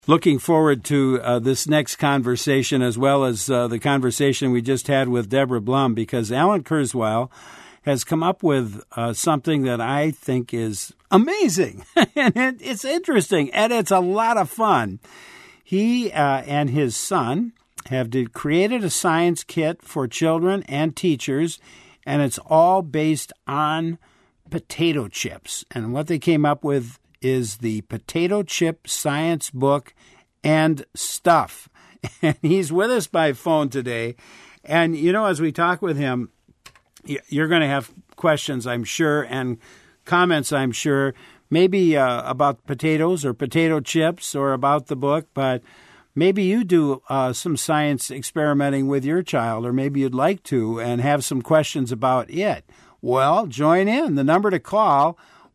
Looking forward to this next conversation, as well as the conversation we just had with Deborah Blum, because Alan Kurzweil has come up with something that I think is amazing, and it's interesting, and it's a lot of fun. He and his son have created a science kit for children and teachers, and it's all based on potato chips. And what they came up with is the Potato Chip Science Book and Stuff. And he's with us by phone today. And, you know, as we talk with him, you're going to have questions, I'm sure, and comments, I'm sure, maybe about potatoes or potato chips or about the book, but maybe you do some science experimenting with your child, or maybe you'd like to and have some questions about it. Well, join in. The number to call,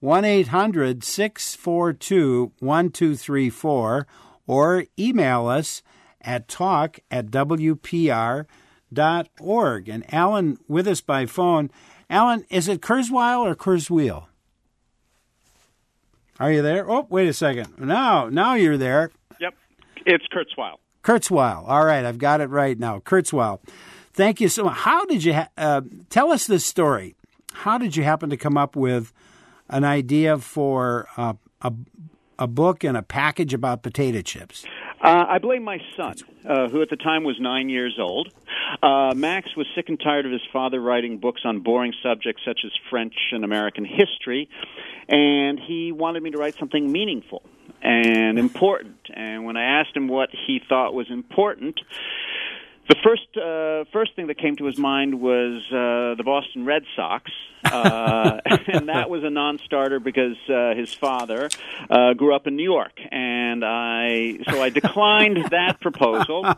1-800-642-1234, or email us at talk@wpr.org. And Alan with us by phone. Alan, is it Kurzweil or Kurzweil? Are you there? Oh, wait a second. Now you're there. Yep, it's Kurzweil. Kurzweil. All right, I've got it right now. Kurzweil. Thank you so much. How did you tell us this story? How did you happen to come up with an idea for a book and a package about potato chips? I blame my son, who at the time was 9 years old. Max was sick and tired of his father writing books on boring subjects such as French and American history, and he wanted me to write something meaningful and important. And when I asked him what he thought was important, the first thing that came to his mind was the Boston Red Sox, and that was a non-starter because his father grew up in New York, and so I declined that proposal.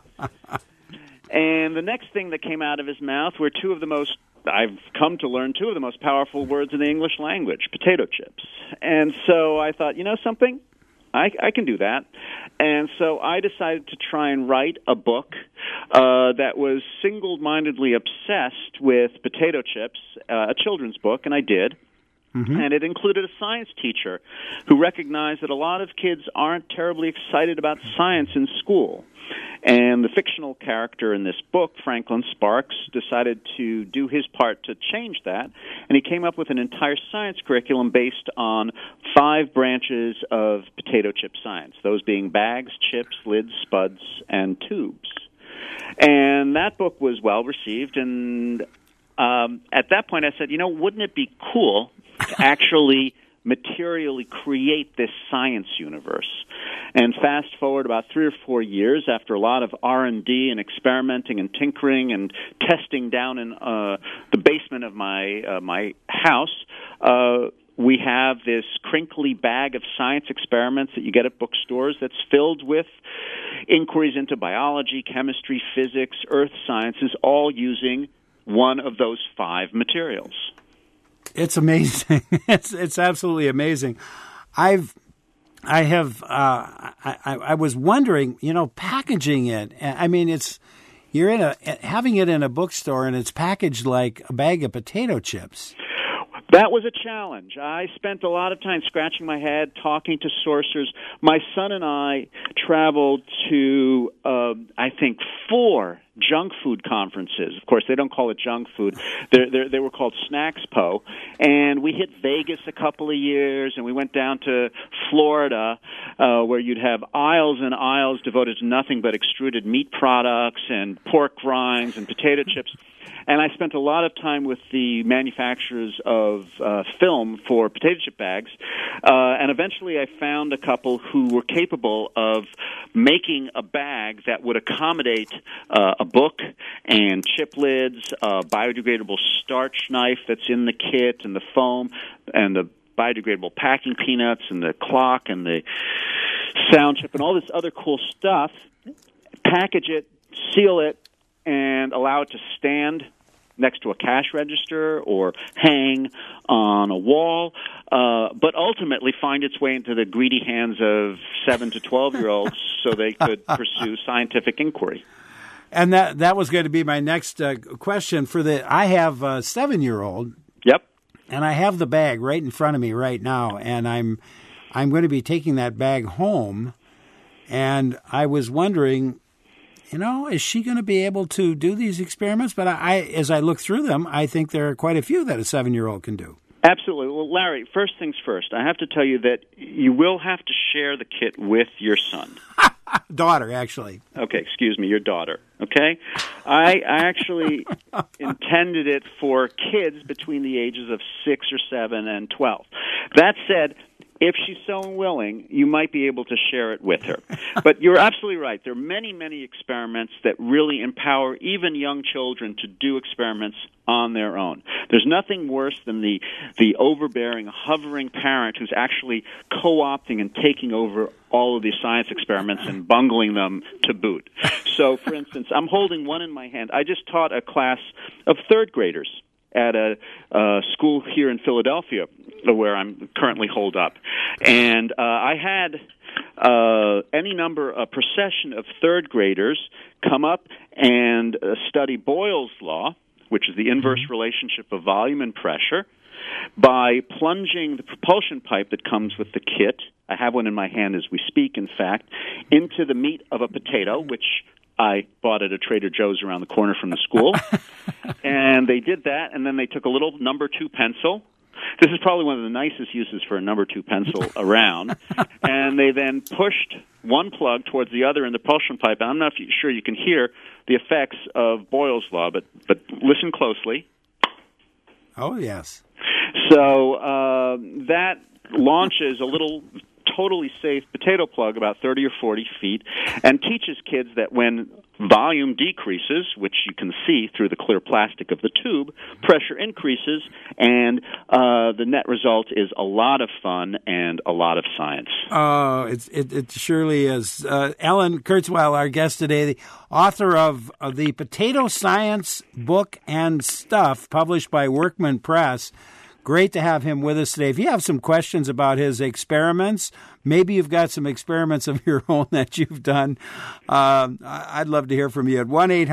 And the next thing that came out of his mouth were I've come to learn two of the most powerful words in the English language: potato chips. And so I thought, you know something? I can do that. And so I decided to try and write a book that was single-mindedly obsessed with potato chips, a children's book, and I did. Mm-hmm. And it included a science teacher who recognized that a lot of kids aren't terribly excited about science in school. And the fictional character in this book, Franklin Sparks, decided to do his part to change that, and he came up with an entire science curriculum based on 5 branches of potato chip science, those being bags, chips, lids, spuds, and tubes. And that book was well received, and at that point I said, wouldn't it be cool to actually materially create this science universe? And fast forward about 3 or 4 years, after a lot of R&D and experimenting and tinkering and testing down in the basement of my house, we have this crinkly bag of science experiments that you get at bookstores that's filled with inquiries into biology, chemistry, physics, earth sciences, all using one of those 5 materials. It's amazing. It's absolutely amazing. I was wondering, packaging it. I mean, you're having it in a bookstore and it's packaged like a bag of potato chips. That was a challenge. I spent a lot of time scratching my head, talking to sources. My son and I traveled to, 4 junk food conferences. Of course, they don't call it junk food. They were called Snackspo. And we hit Vegas a couple of years, and we went down to Florida, where you'd have aisles and aisles devoted to nothing but extruded meat products and pork rinds and potato chips. And I spent a lot of time with the manufacturers of film for potato chip bags, and eventually I found a couple who were capable of making a bag that would accommodate a book and chip lids, a biodegradable starch knife that's in the kit, and the foam, and the biodegradable packing peanuts, and the clock, and the sound chip, and all this other cool stuff, package it, seal it, and allow it to stand next to a cash register or hang on a wall, but ultimately find its way into the greedy hands of 7 to 12-year-olds so they could pursue scientific inquiry. And that was going to be my next question. I have a 7-year-old. Yep. And I have the bag right in front of me right now, and I'm going to be taking that bag home. And I was wondering, is she going to be able to do these experiments? But as I look through them, I think there are quite a few that a 7-year-old can do. Absolutely. Well, Larry, first things first, I have to tell you that you will have to share the kit with your son. Daughter, actually. Okay, excuse me, your daughter. Okay? I actually intended it for kids between the ages of 6 or 7 and 12. That said, if she's so willing, you might be able to share it with her. But you're absolutely right. There are many, many experiments that really empower even young children to do experiments on their own. There's nothing worse than the overbearing, hovering parent who's actually co-opting and taking over all of these science experiments and bungling them to boot. So, for instance, I'm holding one in my hand. I just taught a class of third graders at a school here in Philadelphia where I'm currently holed up. And I had a procession of third graders come up and study Boyle's law, which is the inverse relationship of volume and pressure, by plunging the propulsion pipe that comes with the kit, I have one in my hand as we speak, in fact, into the meat of a potato, which I bought at a Trader Joe's around the corner from the school. And they did that, and then they took a little number 2 pencil. This is probably one of the nicest uses for a number 2 pencil around. And they then pushed one plug towards the other in the propulsion pipe. And I'm not sure you can hear the effects of Boyle's law, but listen closely. Oh, yes. So that launches a little totally safe potato plug about 30 or 40 feet and teaches kids that when volume decreases, which you can see through the clear plastic of the tube, pressure increases, and the net result is a lot of fun and a lot of science. Oh, it surely is. Alan Kurzweil, our guest today, the author of the Potato Science book and stuff, published by Workman Press. Great to have him with us today. If you have some questions about his experiments, maybe you've got some experiments of your own that you've done, I'd love to hear from you at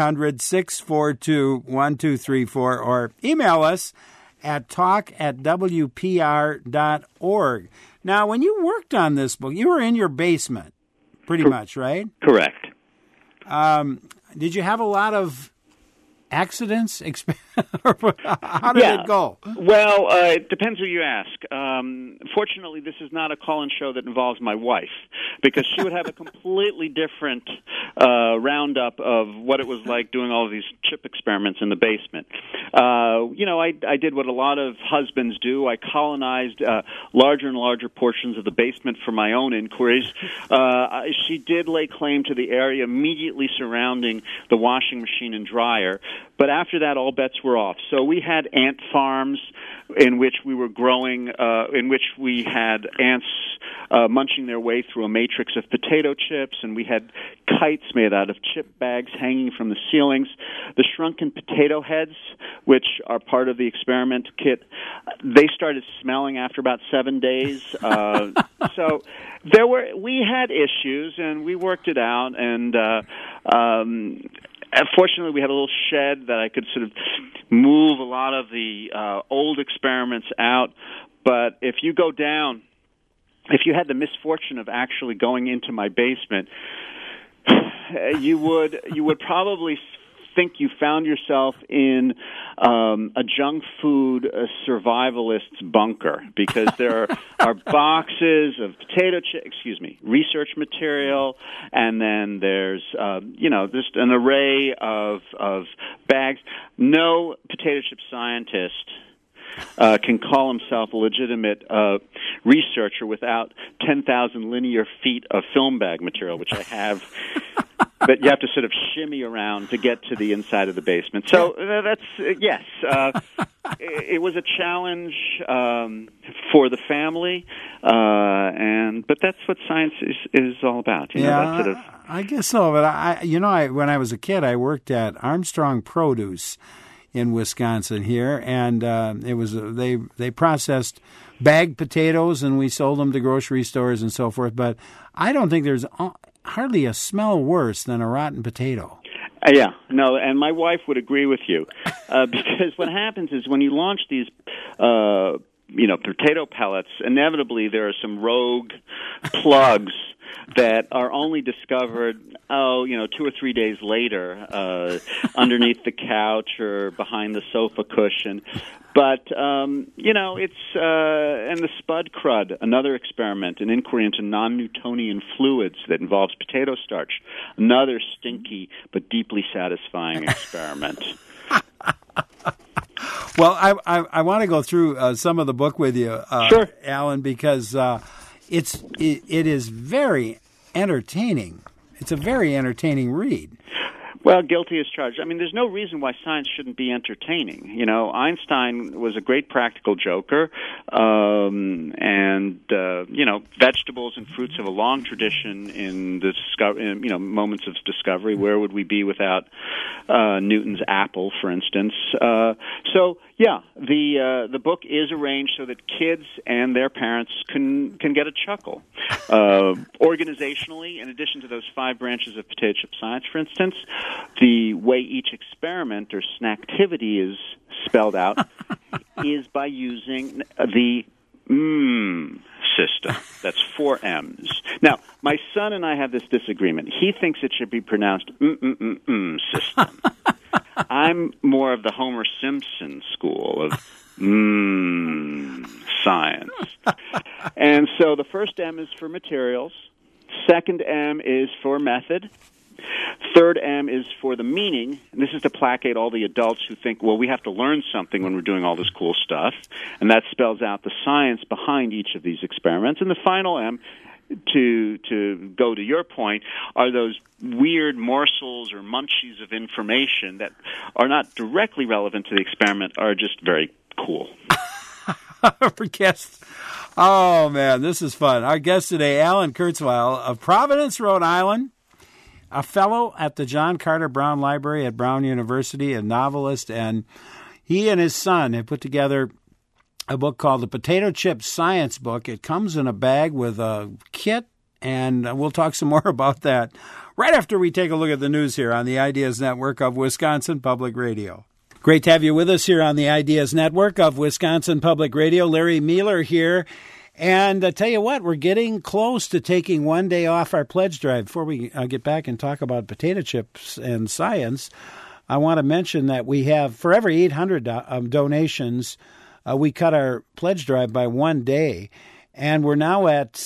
1-800-642-1234 or email us at talk@wpr.org. Now, when you worked on this book, you were in your basement, pretty much, right? Correct. Did you have a lot of accidents? How did it go? Well, it depends who you ask. Fortunately, this is not a call-in show that involves my wife, because she would have a completely different roundup of what it was like doing all of these chip experiments in the basement. I did what a lot of husbands do. I colonized larger and larger portions of the basement for my own inquiries. She did lay claim to the area immediately surrounding the washing machine and dryer, but after that, all bets were off. So we had ant farms in which we were growing, in which we had ants munching their way through a matrix of potato chips, and we had kites made out of chip bags hanging from the ceilings. The shrunken potato heads, which are part of the experiment kit, they started smelling after about 7 days. So we had issues, and we worked it out, and fortunately, we had a little shed that I could sort of move a lot of the old experiments out. But if you had the misfortune of actually going into my basement, you would probably think you found yourself in a junk food survivalist's bunker, because there are boxes of research material, and then there's just an array of bags. No potato chip scientist can call himself a legitimate researcher without 10,000 linear feet of film bag material, which I have. But you have to sort of shimmy around to get to the inside of the basement. So yes. It was a challenge for the family, but that's what science is all about. That sort of. I guess so. But when I was a kid, I worked at Armstrong Produce in Wisconsin here, and they processed bagged potatoes, and we sold them to grocery stores and so forth. But I don't think there's hardly a smell worse than a rotten potato. Yeah, no, and my wife would agree with you, because what happens is when you launch these potato pellets, inevitably there are some rogue plugs that are only discovered, 2 or 3 days later, underneath the couch or behind the sofa cushion. But, it's, and the Spud Crud, another experiment, an inquiry into non-Newtonian fluids that involves potato starch, another stinky but deeply satisfying experiment. Well, I want to go through some of the book with you, Sure. Alan, because it is very entertaining. It's a very entertaining read. Well, guilty as charged. I mean, there's no reason why science shouldn't be entertaining. Einstein was a great practical joker, and vegetables and fruits have a long tradition in the moments of discovery. Where would we be without Newton's apple, for instance? The book is arranged so that kids and their parents can get a chuckle. Organizationally, in addition to those 5 branches of potato chip science, for instance, the way each experiment or snacktivity is spelled out is by using the system. That's 4 M's. Now, my son and I have this disagreement. He thinks it should be pronounced system. I'm more of the Homer Simpson school of science. And so the first M is for materials. Second M is for method. Third M is for the meaning, and this is to placate all the adults who think, well, we have to learn something when we're doing all this cool stuff, and that spells out the science behind each of these experiments. And the final M, to go to your point, are those weird morsels or munchies of information that are not directly relevant to the experiment, are just very cool. Our guest, oh man, this is fun. Our guest today, Alan Kurzweil of Providence, Rhode Island, a fellow at the John Carter Brown Library at Brown University, a novelist, and he and his son have put together a book called The Potato Chip Science Book. It comes in a bag with a kit, and we'll talk some more about that right after we take a look at the news here on the Ideas Network of Wisconsin Public Radio. Great to have you with us here on the Ideas Network of Wisconsin Public Radio. Larry Mueller here. And I tell you what, we're getting close to taking one day off our pledge drive. Before we get back and talk about potato chips and science, I want to mention that we have, for every 800 donations, we cut our pledge drive by 1 day. And we're now at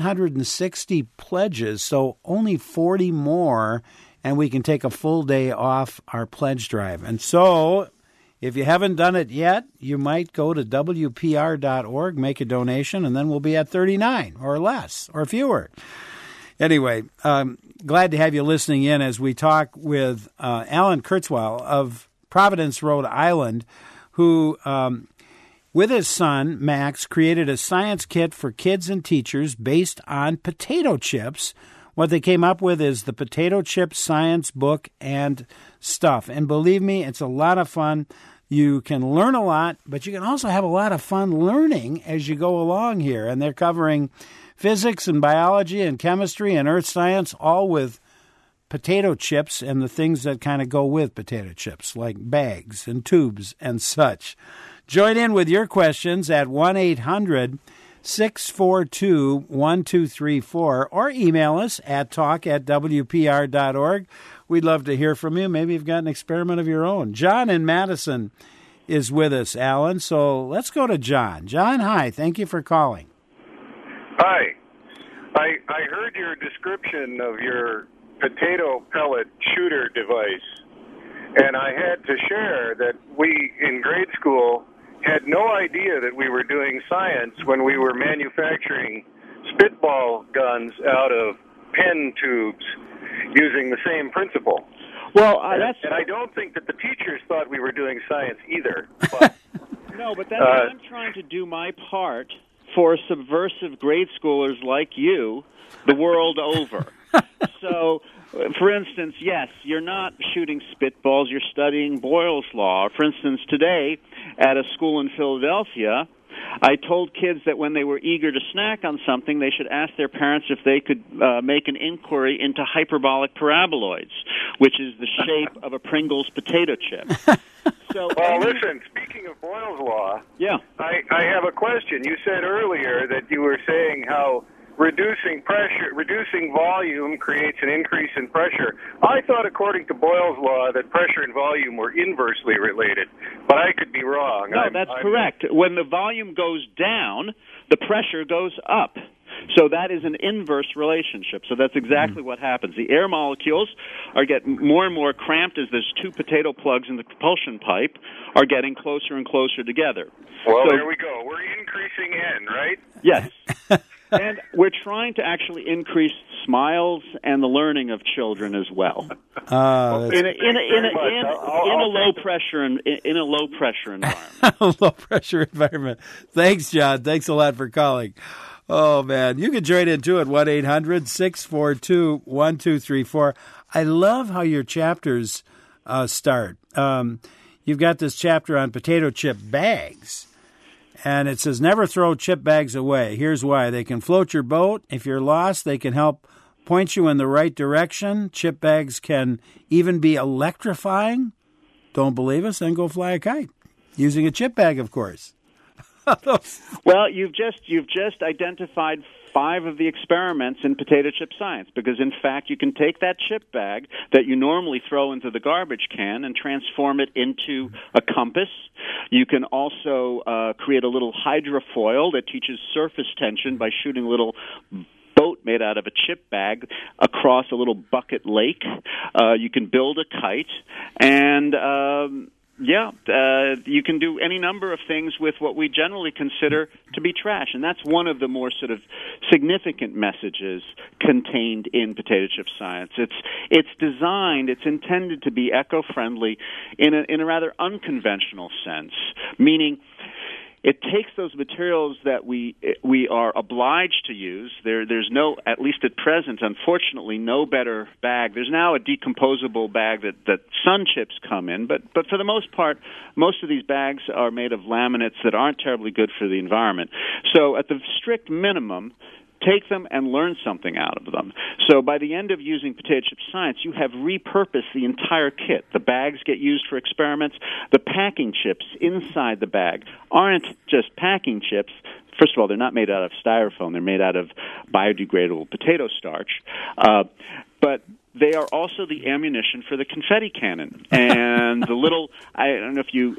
760 pledges, so only 40 more, and we can take a full day off our pledge drive. And so, if you haven't done it yet, you might go to WPR.org, make a donation, and then we'll be at 39 or less or fewer. Anyway, glad to have you listening in as we talk with Alan Kurzweil of Providence, Rhode Island, who, with his son, Max, created a science kit for kids and teachers based on potato chips. What they came up with is the Potato Chip Science Book and Stuff. And believe me, it's a lot of fun. You can learn a lot, but you can also have a lot of fun learning as you go along here. And they're covering physics and biology and chemistry and earth science, all with potato chips and the things that kind of go with potato chips, like bags and tubes and such. Join in with your questions at 1-800-642-1234 or email us at talk@wpr.org. We'd love to hear from you. Maybe you've got an experiment of your own. John in Madison is with us, Alan. So let's go to John. John, hi. Thank you for calling. Hi. I heard your description of your potato pellet shooter device, and I had to share that we, in grade school, had no idea that we were doing science when we were manufacturing spitball guns out of pen tubes using the same principle. Well, and I don't think that the teachers thought we were doing science either. But no, but that's I'm trying to do my part for subversive grade schoolers like you the world over. So, for instance, yes, you're not shooting spitballs, you're studying Boyle's Law. For instance, today at a school in Philadelphia, I told kids that when they were eager to snack on something, they should ask their parents if they could make an inquiry into hyperbolic paraboloids, which is the shape of a Pringles potato chip. Well, listen, speaking of Boyle's Law, yeah, I have a question. You said earlier that you were saying how reducing volume creates an increase in pressure. I thought, according to Boyle's Law, that pressure and volume were inversely related, but I could be wrong. No, that's correct. When the volume goes down, the pressure goes up. So that is an inverse relationship. So that's exactly what happens. The air molecules are getting more and more cramped as there's two potato plugs in the propulsion pipe are getting closer and closer together. Well, there we go. We're increasing N, right? Yes. And we're trying to actually increase smiles and the learning of children as well. In a low pressure environment. Low pressure environment. Thanks, John. Thanks a lot for calling. Oh, man. You can join in, too, at 1-800-642-1234. I love how your chapters start. You've got this chapter on potato chip bags, and it says, never throw chip bags away. Here's why. They can float your boat. If you're lost, they can help point you in the right direction. Chip bags can even be electrifying. Don't believe us? Then go fly a kite. Using a chip bag, of course. Well, you've just identified 5 of the experiments in potato chip science, because in fact you can take that chip bag that you normally throw into the garbage can and transform it into a compass. You can also create a little hydrofoil that teaches surface tension by shooting a little boat made out of a chip bag across a little bucket lake. You can build a kite, and you can do any number of things with what we generally consider to be trash, and that's one of the more sort of significant messages contained in potato chip science. It's intended to be eco-friendly in a rather unconventional sense, meaning it takes those materials that we are obliged to use. There's no, at least at present, unfortunately, no better bag. There's now a decomposable bag that sun chips come in, but for the most part, most of these bags are made of laminates that aren't terribly good for the environment. So at the strict minimum, take them and learn something out of them. So by the end of using potato chip science, you have repurposed the entire kit. The bags get used for experiments. The packing chips inside the bag aren't just packing chips. First of all, they're not made out of styrofoam. They're made out of biodegradable potato starch. But they are also the ammunition for the confetti cannon. And the little, I don't know if you...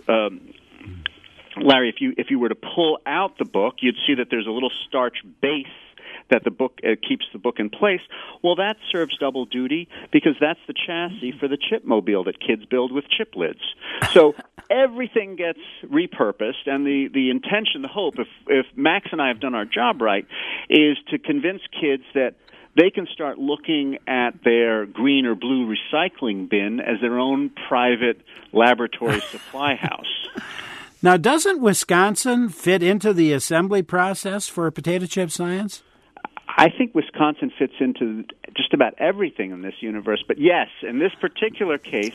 Larry, if you were to pull out the book, you'd see that there's a little starch base that the book keeps the book in place. Well, that serves double duty because that's the chassis for the chipmobile that kids build with chip lids. So everything gets repurposed, and the intention, the hope, if Max and I have done our job right, is to convince kids that they can start looking at their green or blue recycling bin as their own private laboratory supply house. Now, doesn't Wisconsin fit into the assembly process for potato chip science? I think Wisconsin fits into just about everything in this universe. But yes, in this particular case,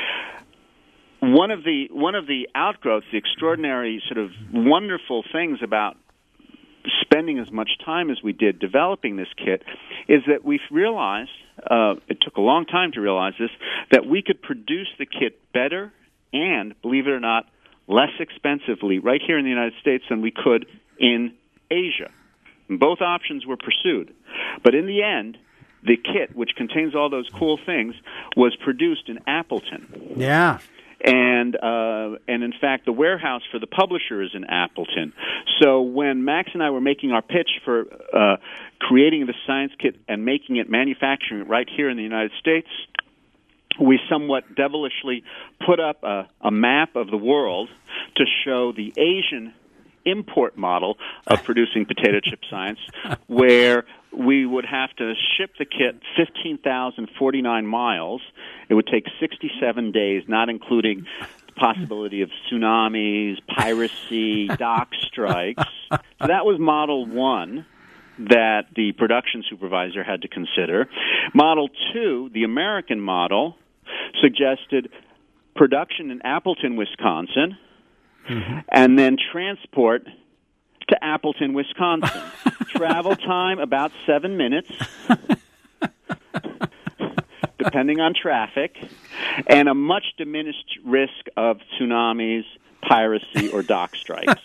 one of the outgrowths, the extraordinary sort of wonderful things about spending as much time as we did developing this kit is that we've realized, it took a long time to realize this, that we could produce the kit better and, believe it or not, less expensively right here in the United States than we could in Asia. And both options were pursued. But in the end, the kit, which contains all those cool things, was produced in Appleton. Yeah. And in fact, the warehouse for the publisher is in Appleton. So when Max and I were making our pitch for creating the science kit and manufacturing it right here in the United States, we somewhat devilishly put up a map of the world to show the Asian import model of producing potato chip science, where we would have to ship the kit 15,049 miles. It would take 67 days, not including the possibility of tsunamis, piracy, dock strikes. So that was Model 1 that the production supervisor had to consider. Model 2, the American model, suggested production in Appleton, Wisconsin, and then transport to Appleton, Wisconsin. Travel time about 7 minutes. depending on traffic, and a much diminished risk of tsunamis, piracy, or dock strikes.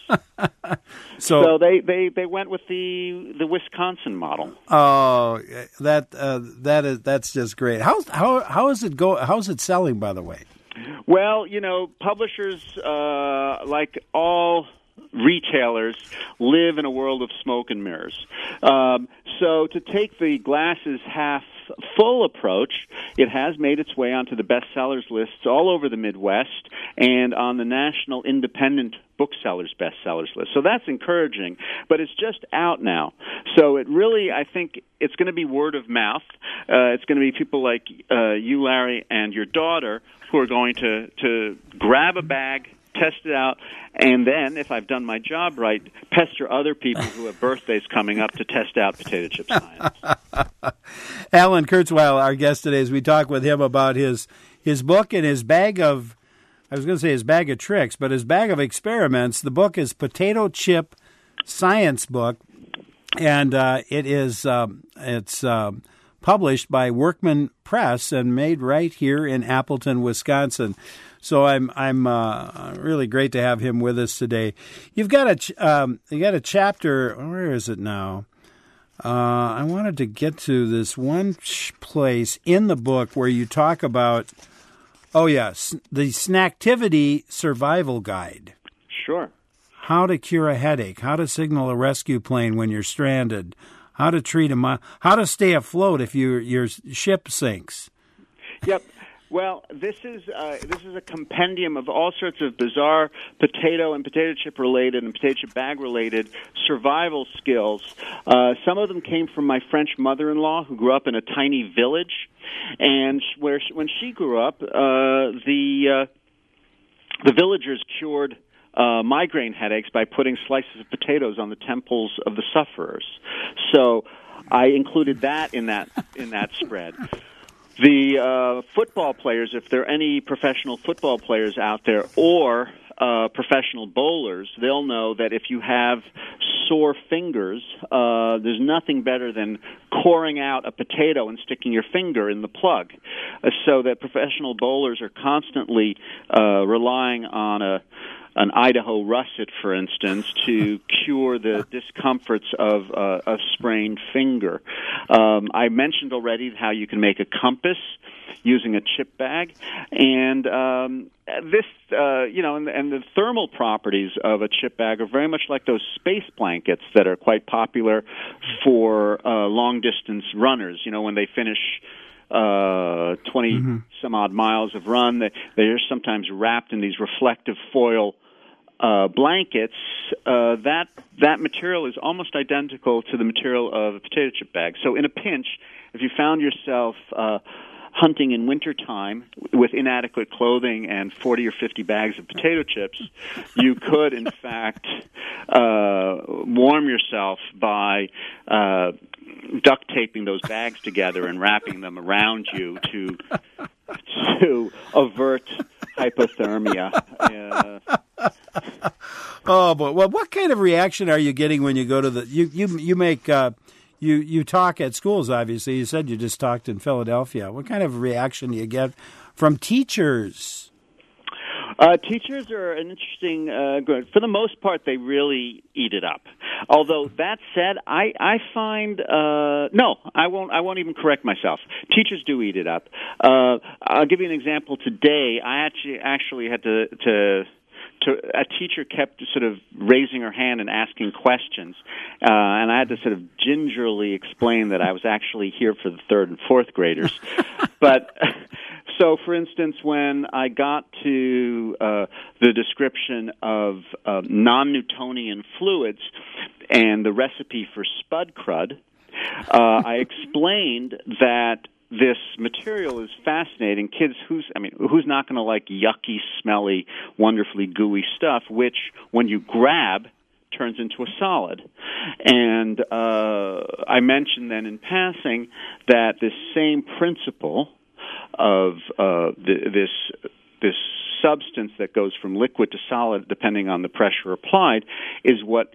So they went with the Wisconsin model. Oh, that's just great. How is it go? How's it selling, by the way? Well, publishers, like all retailers, live in a world of smoke and mirrors. So to take the glasses half full approach, it has made its way onto the bestsellers lists all over the Midwest and on the National Independent Booksellers bestsellers list. So that's encouraging, but it's just out now. So it really, I think it's going to be word of mouth. It's going to be people like you, Larry, and your daughter who are going to grab a bag, test it out, and then, if I've done my job right, pester other people who have birthdays coming up to test out potato chip science. Alan Kurzweil, our guest today, as we talk with him about his book and his bag of, I was going to say his bag of tricks, but his bag of experiments. The book is Potato Chip Science Book, and it's published by Workman Press and made right here in Appleton, Wisconsin. So I'm really great to have him with us today. You've got a chapter. Where is it now? I wanted to get to this one place in the book where you talk about, the Snacktivity Survival Guide. Sure. How to cure a headache, how to signal a rescue plane when you're stranded, how to treat how to stay afloat if your ship sinks. Yep. Well, this is a compendium of all sorts of bizarre potato and potato chip related and potato chip bag related survival skills. Some of them came from my French mother-in-law, who grew up in a tiny village, and when she grew up, the villagers cured migraine headaches by putting slices of potatoes on the temples of the sufferers. So I included that in that spread. The football players, if there are any professional football players out there, or professional bowlers, they'll know that if you have sore fingers, there's nothing better than coring out a potato and sticking your finger in the plug. So that professional bowlers are constantly relying on an Idaho russet, for instance, to cure the discomforts of a sprained finger. I mentioned already how you can make a compass using a chip bag, and and the thermal properties of a chip bag are very much like those space blankets that are quite popular for long-distance runners. When they finish 20 some odd miles of run, they're sometimes wrapped in these reflective foil blankets. That material is almost identical to the material of a potato chip bag. So in a pinch, if you found yourself hunting in wintertime with inadequate clothing and 40 or 50 bags of potato chips, you could, in fact, warm yourself by duct taping those bags together and wrapping them around you to avert hypothermia. Oh, but what kind of reaction are you getting when you go to the you make you talk at schools? Obviously, you said you just talked in Philadelphia. What kind of reaction do you get from teachers? Teachers are an interesting group. For the most part, they really eat it up. Although that said, I find no, I won't even correct myself. Teachers do eat it up. I'll give you an example. Today, I actually had to a teacher kept sort of raising her hand and asking questions, and I had to sort of gingerly explain that I was actually here for the third and fourth graders. But so, for instance, when I got to the description of non-Newtonian fluids and the recipe for Spud Crud, I explained that this material is fascinating. Kids, who's not going to like yucky, smelly, wonderfully gooey stuff, which, when you grab, turns into a solid. And I mentioned then in passing that this same principle of this substance that goes from liquid to solid, depending on the pressure applied, is what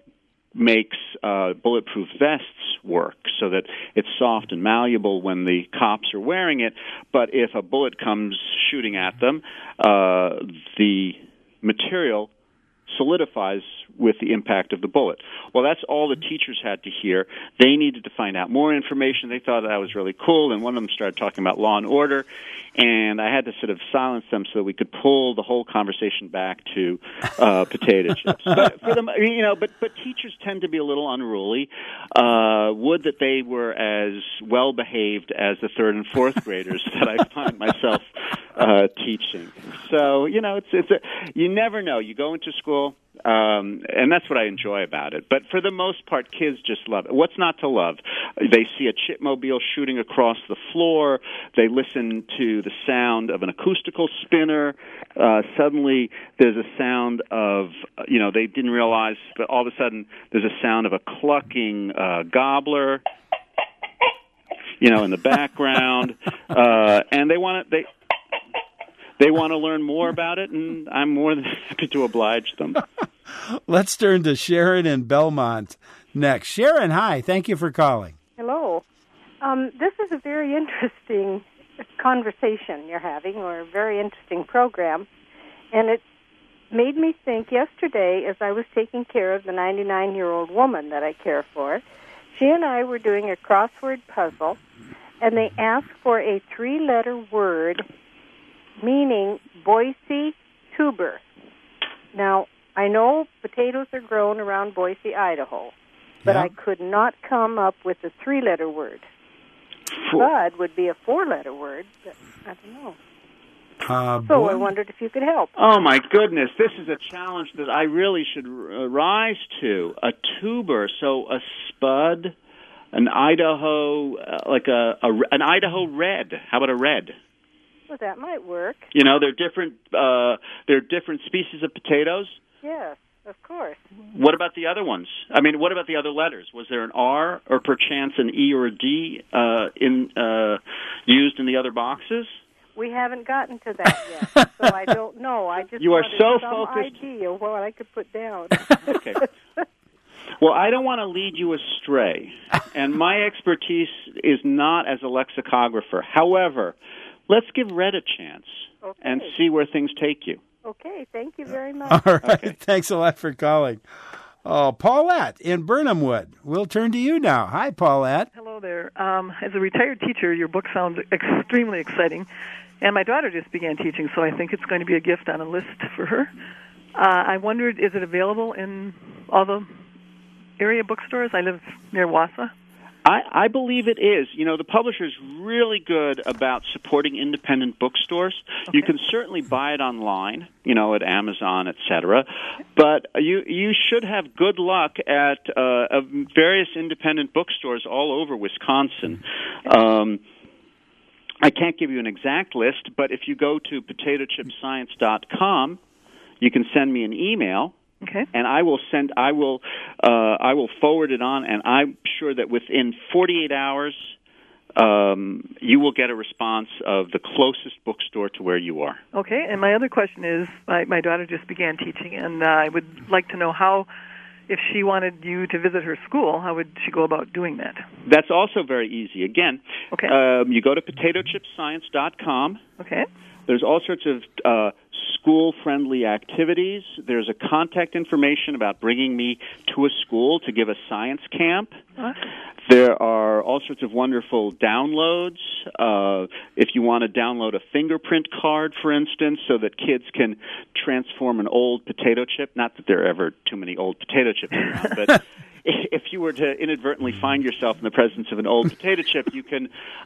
makes bulletproof vests work so that it's soft and malleable when the cops are wearing it. But if a bullet comes shooting at them, the material solidifies with the impact of the bullet. Well, that's all the teachers had to hear. They needed to find out more information. They thought that was really cool, and one of them started talking about law and order, and I had to sort of silence them so we could pull the whole conversation back to potato chips. But for them, but teachers tend to be a little unruly. Would that they were as well behaved as the third and fourth graders that I find myself teaching. So you never know. You go into school. And that's what I enjoy about it. But for the most part, kids just love it. What's not to love? They see a chipmobile shooting across the floor. They listen to the sound of an acoustical spinner. Suddenly, there's a sound of, they didn't realize, but all of a sudden, there's a sound of a clucking gobbler, in the background. And they want to learn more about it, and I'm more than happy to oblige them. Let's turn to Sharon in Belmont next. Sharon, hi. Thank you for calling. Hello. This is a very interesting conversation you're having, or a very interesting program. And it made me think yesterday, as I was taking care of the 99-year-old woman that I care for, she and I were doing a crossword puzzle, and they asked for a 3-letter word meaning Boise tuber. Now, I know potatoes are grown around Boise, Idaho, but I could not come up with a 3-letter word. Spud would be a 4-letter word, but I don't know. So I wondered if you could help. Oh, my goodness. This is a challenge that I really should rise to. A tuber, so a spud, an Idaho, an Idaho red. How about a red? Well, that might work. They're different. They're different species of potatoes. Yes, of course. What about the other ones? I mean, what about the other letters? Was there an R or perchance an E or a D used in the other boxes? We haven't gotten to that yet, so I don't know. I just you are so some focused. idea of what I could put down. Okay. Well, I don't want to lead you astray, and my expertise is not as a lexicographer. However, let's give red a chance and see where things take you. Okay, thank you very much. All right, Thanks a lot for calling. Oh, Paulette in Burnhamwood. We'll turn to you now. Hi, Paulette. Hello there. As a retired teacher, your book sounds extremely exciting, and my daughter just began teaching, so I think it's going to be a gift on a list for her. I wondered, is it available in all the area bookstores? I live near Wausau. I believe it is. The publisher's really good about supporting independent bookstores. Okay. You can certainly buy it online, at Amazon, etc. But you should have good luck at various independent bookstores all over Wisconsin. I can't give you an exact list, but if you go to potatochipscience.com, you can send me an email. Okay. And I will forward it on, and I'm sure that within 48 hours, you will get a response of the closest bookstore to where you are. Okay. And my other question is, my daughter just began teaching, and I would like to know how, if she wanted you to visit her school, how would she go about doing that? That's also very easy. Again, okay. You go to potatochipscience.com. Okay. There's all sorts of school-friendly activities. There's a contact information about bringing me to a school to give a science camp. There are all sorts of wonderful downloads. If you want to download a fingerprint card, for instance, so that kids can transform an old potato chip. Not that there are ever too many old potato chips around, but if you were to inadvertently find yourself in the presence of an old potato chip, you can,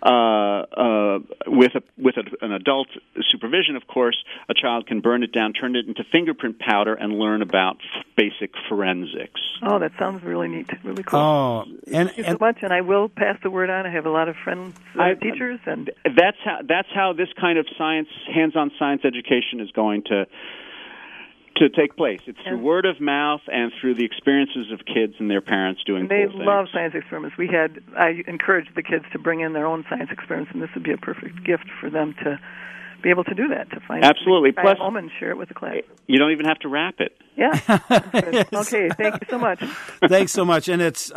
with an adult supervision, of course, a child can burn it down, turn it into fingerprint powder, and learn about basic forensics. Oh, that sounds really neat, really cool. Oh, thank you so much, and I will pass the word on. I have a lot of friends, teachers, and that's how this kind of hands-on science education is going to take place. It's through word of mouth and through the experiences of kids and their parents doing cool things. They love science experiments. I encouraged the kids to bring in their own science experiments, and this would be a perfect gift for them to be able to do that, to find Absolutely. Try Plus, at home and share it with the class. You don't even have to wrap it. Yeah. Okay, thank you so much. Thanks so much. And it's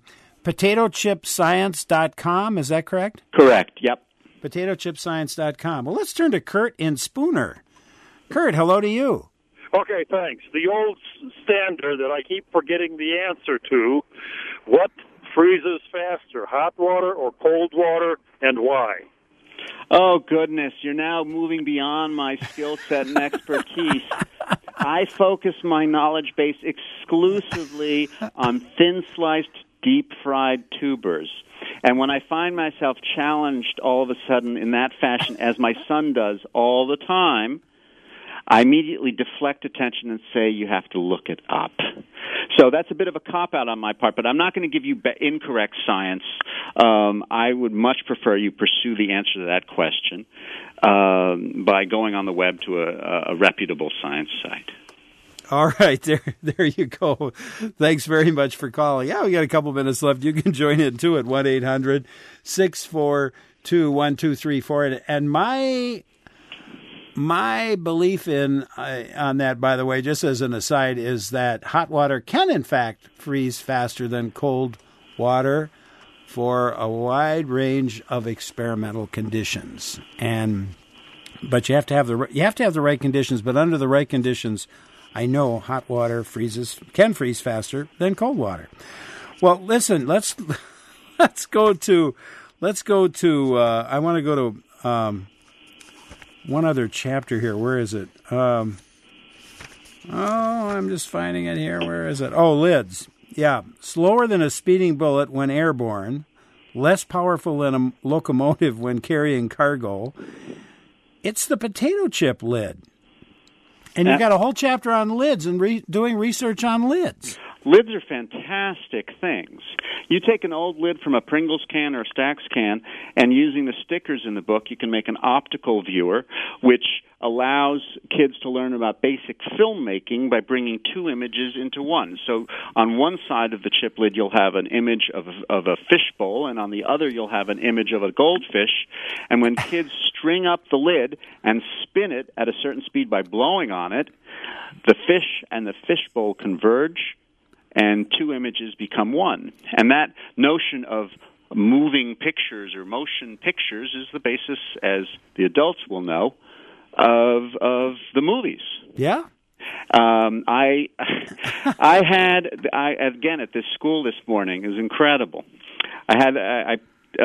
potatochipscience.com, is that correct? Correct, yep. potatochipscience.com. Well, let's turn to Kurt in Spooner. Kurt, hello to you. Okay, thanks. The old standard that I keep forgetting the answer to, what freezes faster, hot water or cold water, and why? Oh, goodness. You're now moving beyond my skill set and expertise. I focus my knowledge base exclusively on thin-sliced, deep-fried tubers. And when I find myself challenged all of a sudden in that fashion, as my son does all the time, I immediately deflect attention and say, you have to look it up. So that's a bit of a cop-out on my part, but I'm not going to give you incorrect science. I would much prefer you pursue the answer to that question by going on the web to a reputable science site. All right, there you go. Thanks very much for calling. Yeah, we got a couple minutes left. You can join in, too, at 1-800-642-1234. And my belief on that, by the way, just as an aside, is that hot water can, in fact, freeze faster than cold water for a wide range of experimental conditions. But you have to have the right conditions. But under the right conditions, I know hot water can freeze faster than cold water. Well, listen, let's go to. I want to go to one other chapter here. Where is it? I'm just finding it here. Where is it? Oh, lids. Yeah, slower than a speeding bullet when airborne, less powerful than a locomotive when carrying cargo. It's the potato chip lid. And you've got a whole chapter on lids and doing research on lids. Lids are fantastic things. You take an old lid from a Pringles can or a Stax can, and using the stickers in the book, you can make an optical viewer, which allows kids to learn about basic filmmaking by bringing two images into one. So on one side of the chip lid, you'll have an image of a fishbowl, and on the other, you'll have an image of a goldfish. And when kids string up the lid and spin it at a certain speed by blowing on it, the fish and the fishbowl converge, and two images become one. And that notion of moving pictures or motion pictures is the basis, as the adults will know, of the movies. Yeah. I again at this school this morning is incredible. I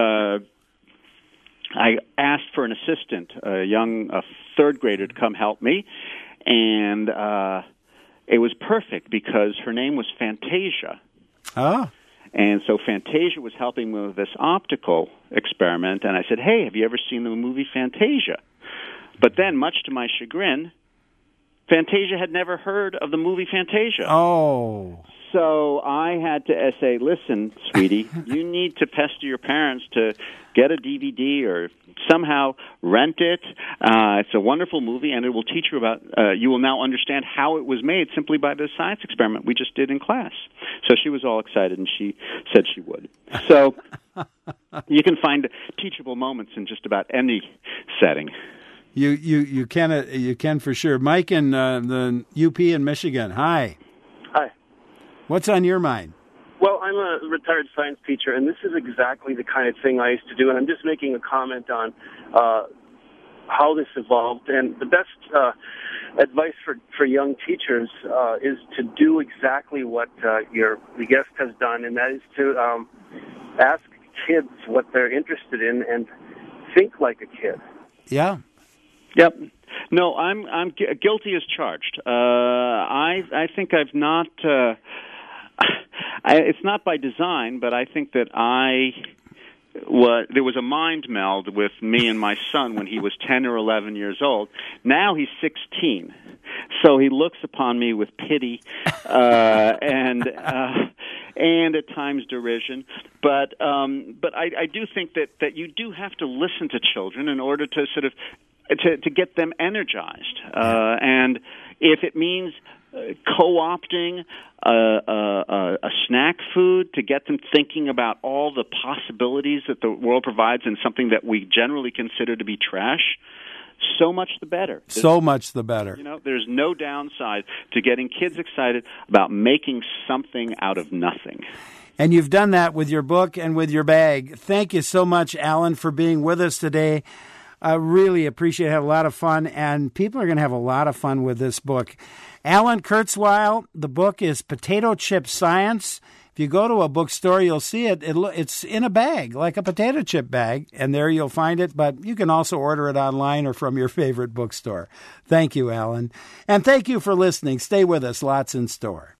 asked for an assistant, a third grader, to come help me, and it was perfect because her name was Fantasia. Oh. And so Fantasia was helping me with this optical experiment, and I said, hey, have you ever seen the movie Fantasia? But then, much to my chagrin, Fantasia had never heard of the movie Fantasia. Oh. So I had to say, listen, sweetie, you need to pester your parents to get a DVD or somehow rent it. It's a wonderful movie, and it will teach you about, you will now understand how it was made simply by the science experiment we just did in class. So she was all excited, and she said she would. So you can find teachable moments in just about any setting. You can for sure. Mike in the UP in Michigan. Hi. Hi. What's on your mind? Well, I'm a retired science teacher, and this is exactly the kind of thing I used to do, and I'm just making a comment on how this evolved. And the best advice for young teachers is to do exactly what the guest has done, and that is to ask kids what they're interested in and think like a kid. Yeah. Yep. No, I'm guilty as charged. I think I've not. It's not by design, but I think that there was a mind meld with me and my son when he was 10 or 11 years old. Now he's 16, so he looks upon me with pity and at times derision. But I do think that you do have to listen to children in order to sort of to get them energized, and if it means co-opting a snack food to get them thinking about all the possibilities that the world provides in something that we generally consider to be trash, so much the better. So much the better. You know, there's no downside to getting kids excited about making something out of nothing. And you've done that with your book and with your bag. Thank you so much, Alan, for being with us today. I really appreciate it. Had a lot of fun, and people are going to have a lot of fun with this book. Alan Kurzweil, the book is Potato Chip Science. If you go to a bookstore, you'll see it. It's in a bag, like a potato chip bag, and there you'll find it. But you can also order it online or from your favorite bookstore. Thank you, Alan. And thank you for listening. Stay with us. Lots in store.